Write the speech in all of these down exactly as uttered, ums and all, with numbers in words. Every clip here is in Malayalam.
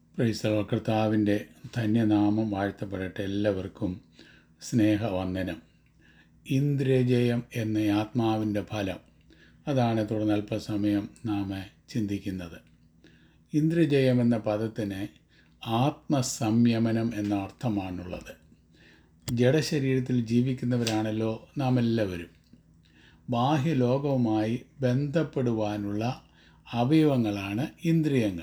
Price the Lord. കർത്താവിൻ്റെ ധന്യനാമം വാഴ്ത്തപ്പെടട്ടെ. എല്ലാവർക്കും സ്നേഹവന്ദനം. ഇന്ദ്രിയജയം എന്ന ആത്മാവിൻ്റെ ഫലം, അതാണ് തുടർന്ന് അല്പസമയം നാം ചിന്തിക്കുന്നത്. ഇന്ദ്രിയജയം എന്ന പദത്തിന് ആത്മസംയമനം എന്ന അർത്ഥമാണുള്ളത്. ജഡശരീരത്തിൽ ജീവിക്കുന്നവരാണല്ലോ നാം എല്ലാവരും. ബാഹ്യലോകവുമായി ബന്ധപ്പെടുവാനുള്ള അവയവങ്ങളാണ് ഇന്ദ്രിയങ്ങൾ.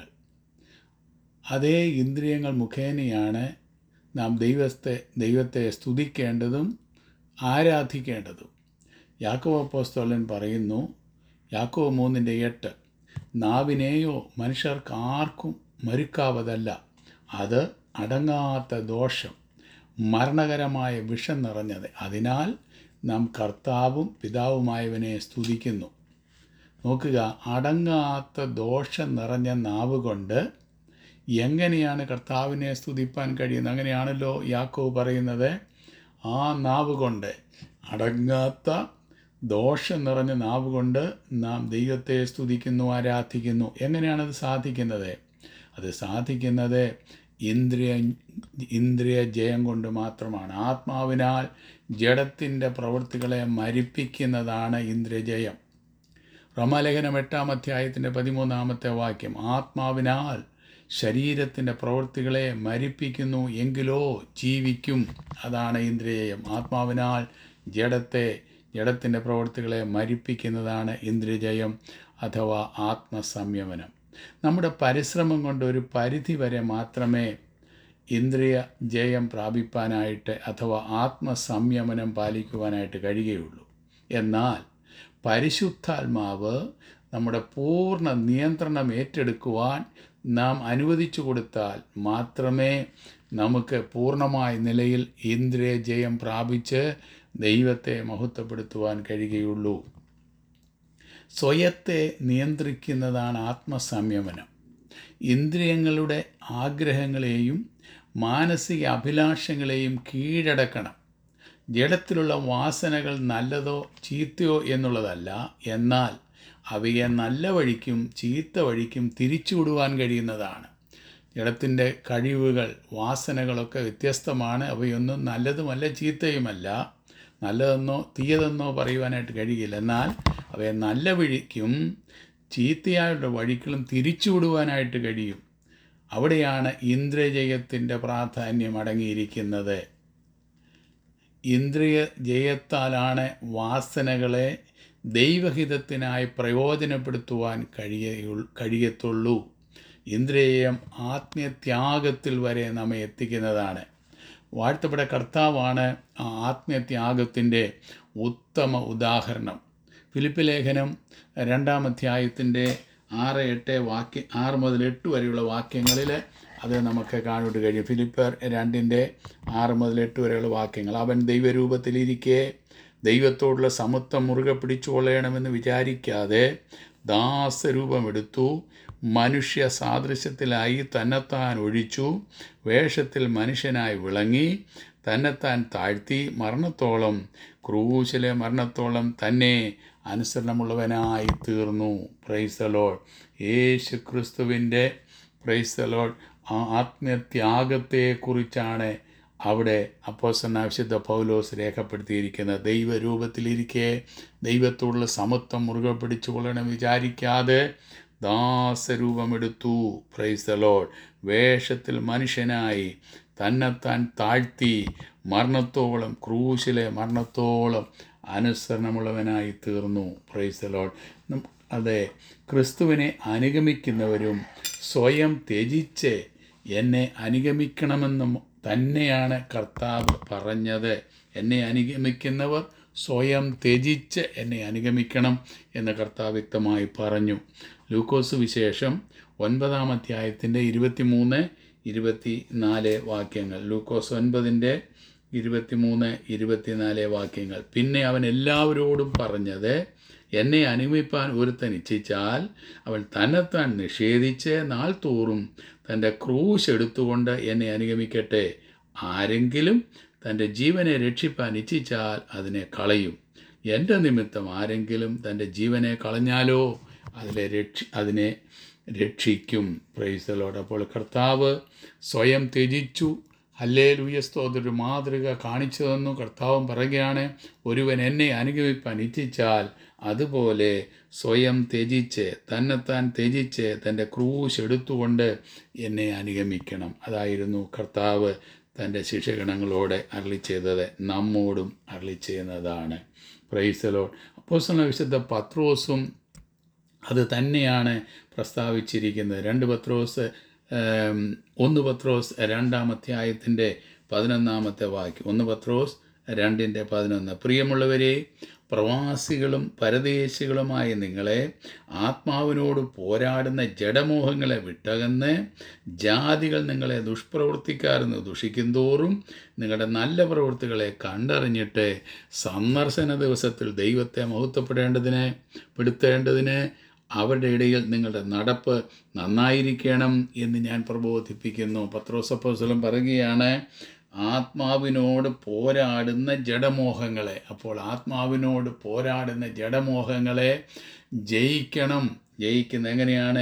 അതേ ഇന്ദ്രിയങ്ങൾ മുഖേനയാണ് നാം ദൈവത്തെ ദൈവത്തെ സ്തുതിക്കേണ്ടതും ആരാധിക്കേണ്ടതും. യാക്കോബ് അപ്പോസ്തലൻ പറയുന്നു, യാക്കോബ് മൂന്നിൻ്റെ എട്ട്, നാവിനെയോ മനുഷ്യർക്ക് ആർക്കും മരുക്കാവതല്ല, അത് അടങ്ങാത്ത ദോഷം, മരണകരമായ വിഷം നിറഞ്ഞത്. അതിനാൽ നാം കർത്താവും പിതാവുമായവനെ സ്തുതിക്കുന്നു. നോക്കുക, അടങ്ങാത്ത ദോഷം നിറഞ്ഞ നാവ് കൊണ്ട് എങ്ങനെയാണ് കർത്താവിനെ സ്തുതിപ്പാൻ കഴിയുന്നത്? അങ്ങനെയാണല്ലോ യാക്കോബ് പറയുന്നത്. ആ നാവ് കൊണ്ട്, അടങ്ങാത്ത ദോഷം നിറഞ്ഞ നാവ് കൊണ്ട് നാം ദൈവത്തെ സ്തുതിക്കുന്നു, ആരാധിക്കുന്നു. എങ്ങനെയാണത് സാധിക്കുന്നത്? അത് സാധിക്കുന്നത് ഇന്ദ്രിയ ഇന്ദ്രിയ ജയം കൊണ്ട് മാത്രമാണ്. ആത്മാവിനാൽ ജഡത്തിൻ്റെ പ്രവൃത്തികളെ മരിപ്പിക്കുന്നതാണ് ഇന്ദ്രിയജയം. റോമാലേഖനം എട്ടാം അധ്യായത്തിൻ്റെ പതിമൂന്നാമത്തെ വാക്യം, ആത്മാവിനാൽ ശരീരത്തിൻ്റെ പ്രവൃത്തികളെ മരിപ്പിക്കുന്നു, എങ്കിലോ ജീവിക്കും. അതാണ് ഇന്ദ്രിയജയം. ആത്മാവിനാൽ ജഡത്തെ ജഡത്തിൻ്റെ പ്രവൃത്തികളെ മരിപ്പിക്കുന്നതാണ് ഇന്ദ്രിയജയം അഥവാ ആത്മസംയമനം. നമ്മുടെ പരിശ്രമം കൊണ്ട് ഒരു പരിധി വരെ മാത്രമേ ഇന്ദ്രിയ ജയം പ്രാപിപ്പാനായിട്ട് അഥവാ ആത്മസംയമനം പാലിക്കുവാനായിട്ട് കഴിയുകയുള്ളൂ. എന്നാൽ പരിശുദ്ധാത്മാവ് നമ്മുടെ പൂർണ്ണ നിയന്ത്രണം ഏറ്റെടുക്കുവാൻ നാം അനുവദിച്ചു കൊടുത്താൽ മാത്രമേ നമുക്ക് പൂർണ്ണമായ നിലയിൽ ഇന്ദ്രിയ ജയം പ്രാപിച്ച് ദൈവത്തെ മഹത്വപ്പെടുത്തുവാൻ കഴിയുകയുള്ളൂ. സ്വയത്തെ നിയന്ത്രിക്കുന്നതാണ് ആത്മസംയമനം. ഇന്ദ്രിയങ്ങളുടെ ആഗ്രഹങ്ങളെയും മാനസിക അഭിലാഷങ്ങളെയും കീഴടക്കണം. ജഡത്തിലുള്ള വാസനകൾ നല്ലതോ ചീത്തയോ എന്നുള്ളതല്ല, എന്നാൽ അവയെ നല്ല വഴിക്കും ചീത്ത വഴിക്കും തിരിച്ചുവിടുവാൻ കഴിയുന്നതാണ്. ജഡത്തിൻ്റെ കഴിവുകൾ, വാസനകളൊക്കെ വ്യത്യസ്തമാണ്. അവയൊന്നും നല്ലതുമല്ല ചീത്തയുമല്ല. നല്ലതെന്നോ തീയതെന്നോ പറയുവാനായിട്ട് കഴിയില്ല. എന്നാൽ അവയെ നല്ല വഴിക്കും ചീത്തയായുള്ള വഴികളും തിരിച്ചുവിടുവാനായിട്ട് കഴിയും. അവിടെയാണ് ഇന്ദ്രിയജയത്തിൻ്റെ പ്രാധാന്യം അടങ്ങിയിരിക്കുന്നത്. ഇന്ദ്രിയ ജയത്താലാണ് വാസനകളെ ദൈവഹിതത്തിനായി പ്രയോജനപ്പെടുത്തുവാൻ കഴിയ കഴിയത്തുള്ളൂ. ഇന്ദ്രിയം ആത്മീയത്യാഗത്തിൽ വരെ നമ്മെ എത്തിക്കുന്നതാണ്. വാഴ്ത്തപ്പെട്ട കർത്താവാണ് ആ ആത്മീയത്യാഗത്തിൻ്റെ ഉത്തമ ഉദാഹരണം. ഫിലിപ്പി ലേഖനം രണ്ടാം അധ്യായത്തിൻ്റെ ആറ് എട്ട് വാക്യ ആറ് മുതൽ എട്ട് വരെയുള്ള വാക്യങ്ങളിൽ അത് നമുക്ക് കാണുവാൻ കഴിയും. ഫിലിപ്പർ രണ്ടിൻ്റെ ആറ് മുതൽ എട്ട് വരെയുള്ള വാക്യങ്ങൾ. അവൻ ദൈവരൂപത്തിലിരിക്കെ ദൈവത്തോടുള്ള സമത്വം മുറുകെ പിടിച്ചുകൊള്ളണമെന്ന് വിചാരിക്കാതെ ദാസരൂപമെടുത്തു, മനുഷ്യ സാദൃശ്യത്തിലായി തന്നെത്താൻ ഒഴിച്ചു, വേഷത്തിൽ മനുഷ്യനായി വിളങ്ങി, തന്നെത്താൻ താഴ്ത്തി, മരണത്തോളം ക്രൂശിലെ മരണത്തോളം തന്നെ അനുസരണമുള്ളവനായി തീർന്നു. Praise the Lord. യേശു ക്രിസ്തുവിൻ്റെ പ്രൈസ് ദി ലോർഡ് ആ ആത്മത്യാഗത്തെക്കുറിച്ചാണ് അവിടെ അപ്പോസ്തലനായ വിശുദ്ധ പൗലോസ് രേഖപ്പെടുത്തിയിരിക്കുന്നത്. ദൈവരൂപത്തിലിരിക്കെ ദൈവത്തോടുള്ള സമത്വം മുറുകെ പിടിച്ചു കൊള്ളണം വിചാരിക്കാതെ ദാസരൂപമെടുത്തു. Praise the Lord. വേഷത്തിൽ മനുഷ്യനായി തന്നെത്താൻ താഴ്ത്തി, മരണത്തോളം ക്രൂശിലെ മരണത്തോളം അനുസരണമുള്ളവനായി തീർന്നു. Praise the Lord. അതെ, ക്രിസ്തുവിനെ അനുഗമിക്കുന്നവരും സ്വയം ത്യജിച്ച് എന്നെ അനുഗമിക്കണമെന്നും തന്നെയാണ് കർത്താവ് പറഞ്ഞത്. എന്നെ അനുഗമിക്കുന്നവർ സ്വയം ത്യജിച്ച് എന്നെ അനുഗമിക്കണം എന്ന് കർത്താവ് വ്യക്തമായി പറഞ്ഞു. ലൂക്കോസ് വിശേഷം ഒൻപതാം അധ്യായത്തിൻ്റെ ഇരുപത്തി മൂന്ന് ഇരുപത്തി നാല് വാക്യങ്ങൾ. ലൂക്കോസ് ഒൻപതിൻ്റെ ഇരുപത്തി മൂന്ന് ഇരുപത്തിനാല് വാക്യങ്ങൾ. പിന്നെ അവൻ എല്ലാവരോടും പറഞ്ഞത്, എന്നെ അനുഗമിപ്പാൻ ഒരുത്തൻ ഇച്ഛിച്ചാൽ അവൻ തന്നെത്താൻ നിഷേധിച്ച് നാൾ തോറും തൻ്റെ ക്രൂശ് എടുത്തുകൊണ്ട് എന്നെ അനുഗമിക്കട്ടെ. ആരെങ്കിലും തൻ്റെ ജീവനെ രക്ഷിപ്പാൻ ഇച്ഛിച്ചാൽ അതിനെ കളയും. എൻ്റെ നിമിത്തം ആരെങ്കിലും തൻ്റെ ജീവനെ കളഞ്ഞാലോ അതിലെ രക്ഷ അതിനെ രക്ഷിക്കും. Praise the Lord. അപ്പോൾ കർത്താവ് സ്വയം ത്യജിച്ചു. ഹല്ലേലൂയ, സ്തോത്രം. ഒരു മാതൃക കാണിച്ചു തന്നു. കർത്താവും പറയുകയാണ്, ഒരുവൻ എന്നെ അനുഗമിപ്പാൻ ഇച്ഛിച്ചാൽ അതുപോലെ സ്വയം ത്യജിച്ച്, തന്നെത്താൻ ത്യജിച്ച് തൻ്റെ ക്രൂശ് എടുത്തുകൊണ്ട് എന്നെ അനുഗമിക്കണം. അതായിരുന്നു കർത്താവ് തൻ്റെ ശിഷ്യഗണങ്ങളോട് അരുളി ചെയ്തത്, നമ്മോടും അരുളി ചെയ്യുന്നതാണ്. Praise the Lord. അപ്പോസ്തലനായ വിശുദ്ധ പത്രോസും അത് തന്നെയാണ് പ്രസ്താവിച്ചിരിക്കുന്നത്. രണ്ട് പത്രോസ് ഒന്ന് പത്രോസ് രണ്ടാം അധ്യായത്തിൻ്റെ പതിനൊന്നാമത്തെ വാക്യം. ഒന്ന് പത്രോസ് രണ്ടിൻ്റെ പതിനൊന്ന്. പ്രിയമുള്ളവരെ, പ്രവാസികളും പരദേശികളുമായ നിങ്ങളെ ആത്മാവിനോട് പോരാടുന്ന ജഡമോഹങ്ങളെ വിട്ടകന്ന് ജാതികൾ നിങ്ങളെ ദുഷ്പ്രവൃത്തിക്കാരെന്ന് ദുഷിക്കും തോറും നിങ്ങളുടെ നല്ല പ്രവൃത്തികളെ കണ്ടറിഞ്ഞിട്ട് സന്ദർശന ദിവസത്തിൽ ദൈവത്തെ മഹത്വപ്പെടേണ്ടതിന് പെടുത്തേണ്ടതിന് അവരുടെ ഇടയിൽ നിങ്ങളുടെ നടപ്പ് നന്നായിരിക്കണം എന്ന് ഞാൻ പ്രബോധിപ്പിക്കുന്നു. പത്രോസ് അപ്പോസ്തലൻ പറയുകയാണ്, ആത്മാവിനോട് പോരാടുന്ന ജഡമോഹങ്ങളെ. അപ്പോൾ ആത്മാവിനോട് പോരാടുന്ന ജഡമോഹങ്ങളെ ജയിക്കണം. ജയിക്കുന്ന എങ്ങനെയാണ്?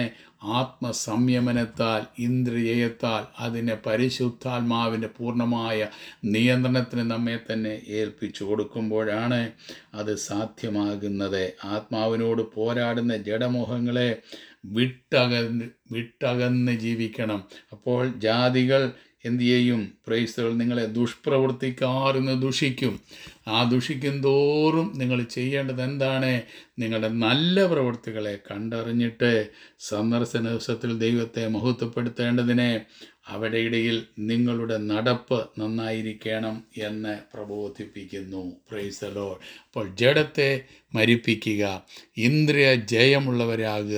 ആത്മസംയമനത്താൽ, ഇന്ദ്രിയത്താൽ, അതിനെ പരിശുദ്ധാത്മാവിൻ്റെ പൂർണ്ണമായ നിയന്ത്രണത്തിന് നമ്മെ തന്നെ ഏൽപ്പിച്ചു കൊടുക്കുമ്പോഴാണ് അത് സാധ്യമാകുന്നത്. ആത്മാവിനോട് പോരാടുന്ന ജഡമോഹങ്ങളെ വിട്ടകന്ന് വിട്ടകന്ന് ജീവിക്കണം. അപ്പോൾ ജാതികൾ എന്തു ചെയ്യും? പ്രൈസ്തകൾ നിങ്ങളെ ദുഷ്പ്രവൃത്തിക്കാരെന്ന് ദുഷിക്കും. ആ ദുഷിക്കും തോറും നിങ്ങൾ ചെയ്യേണ്ടത് എന്താണ്? നിങ്ങളുടെ നല്ല പ്രവൃത്തികളെ കണ്ടറിഞ്ഞിട്ട് സന്ദർശന ദിവസത്തിൽ ദൈവത്തെ മഹത്വപ്പെടുത്തേണ്ടതിന് അവിടെ ഇടയിൽ നിങ്ങളുടെ നടപ്പ് നന്നായിരിക്കണം എന്ന് പ്രബോധിപ്പിക്കുന്നു. Price the Lord. അപ്പോൾ ജഡത്തെ മരിപ്പിക്കുക, ഇന്ദ്രിയ ജയമുള്ളവരാകുക,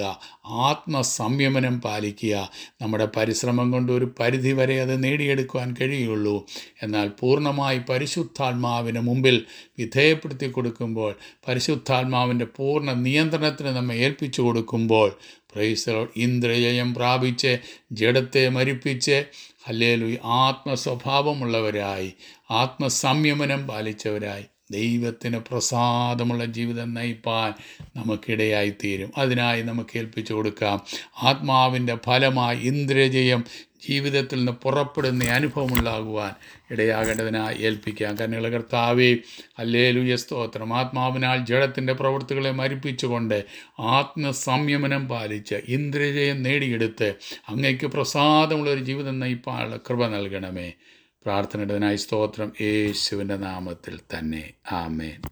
ആത്മസംയമനം പാലിക്കുക. നമ്മുടെ പരിശ്രമം കൊണ്ട് ഒരു പരിധി വരെ അത് നേടിയെടുക്കുവാൻ കഴിയുള്ളൂ. എന്നാൽ പൂർണ്ണമായി പരിശുദ്ധാത്മാവിന് മുമ്പിൽ വിധേയപ്പെടുത്തി കൊടുക്കുമ്പോൾ, പരിശുദ്ധാത്മാവിൻ്റെ പൂർണ്ണ നിയന്ത്രണത്തിന് നമ്മെ ഏൽപ്പിച്ചു കൊടുക്കുമ്പോൾ, പ്രൈസ് ദി ലോർഡ്, ഇന്ദ്രിയജയം പ്രാപിച്ച് ജഡത്തെ മരിപ്പിച്ച് ഹല്ലേലൂയ ആത്മസ്വഭാവമുള്ളവരായി, ആത്മസംയമനം പാലിച്ചവരായി ദൈവത്തിന് പ്രസാദമുള്ള ജീവിതം നയിപ്പാൻ നമുക്കിടയായിത്തീരും. അതിനായി നമുക്ക് ഏൽപ്പിച്ചു കൊടുക്കാം. ആത്മാവിൻ്റെ ഫലമായി ഇന്ദ്രിയജയം ജീവിതത്തിൽ നിന്ന് പുറപ്പെടുന്ന അനുഭവമുണ്ടാകുവാൻ ഇടയാകേണ്ടതിനായി ഏൽപ്പിക്കാം. കന്യകളുടെ കർത്താവേ, ഹല്ലേലൂയ, സ്തോത്രം. ആത്മാവിനാൽ ജഡത്തിൻ്റെ പ്രവൃത്തികളെ മരിപ്പിച്ചുകൊണ്ട് ആത്മസംയമനം പാലിച്ച് ഇന്ദ്രിയജയം നേടിയെടുത്ത് അങ്ങയ്ക്ക് പ്രസാദമുള്ളൊരു ജീവിതം നയിപ്പാനുള്ള കൃപ നൽകണമേ. പ്രാർത്ഥനയുടേതിനായി സ്തോത്രം, യേശുവിൻ്റെ നാമത്തിൽ തന്നെ. ആമേൻ.